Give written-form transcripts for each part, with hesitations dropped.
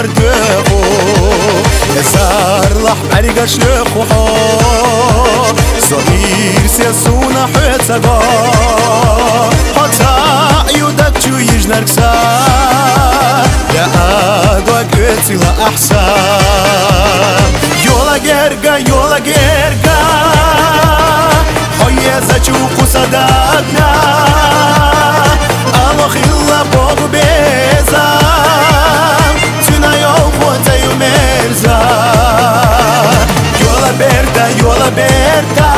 دردخو يزار لح برقش لخوحو صغير سيسونا حتسقا حتى يودك جو يجنرك سا يا أدوى قتي لأحسن يولا جرقا يولا جرقا حيا زجوق صدقنا الله خلا بابو بيزا تنا يوم وانتيو مرزا يولا بيرتا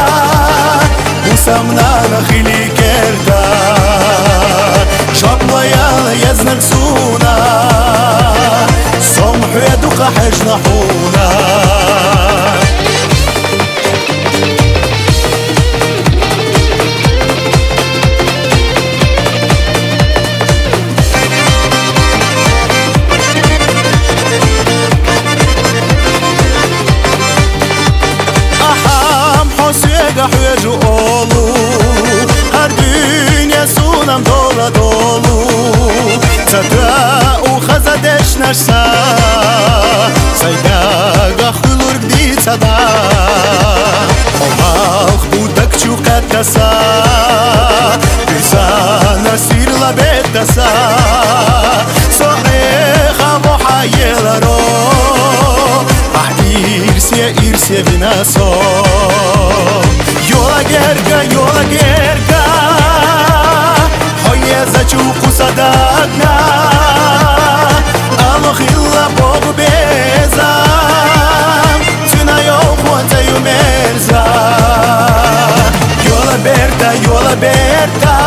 وسامنا نخيلي كرتا شابلا يالا يزنك سونا صمح يدوك حجنا حونا حويجو اولو هر دنيا سونم دولا دولو تدا وخزدش نشسا سيداغا خلور جديد صدا ومالخ بودك شو قد كسا بيسانا سير لبيت دسا صحيخا محايلة رو إرسيا بناسو يولا جرقا حيا زجوق صدقنا الله خلا بابو بيزا تنا يوم وانتيو مرزا يولا بيرتا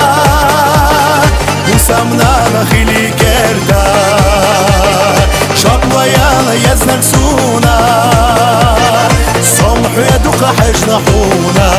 وسامنا نخيلي كرتا شابلا يالا يزنك سونا صمح يدوك حجنا حونا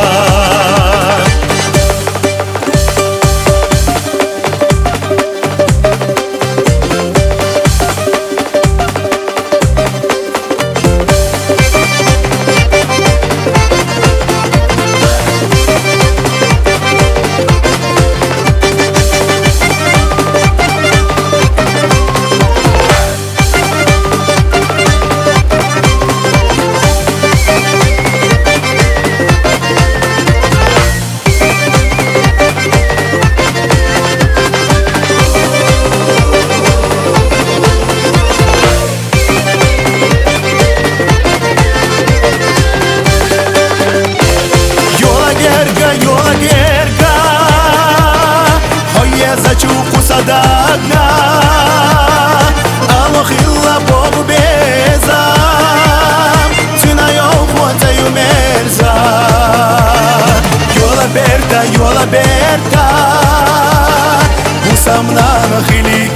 زجوق صدقنا الله خلا بابو بيزا تنا يوم وانتيو مرزا يولا بيرتا وسامنا نخيلي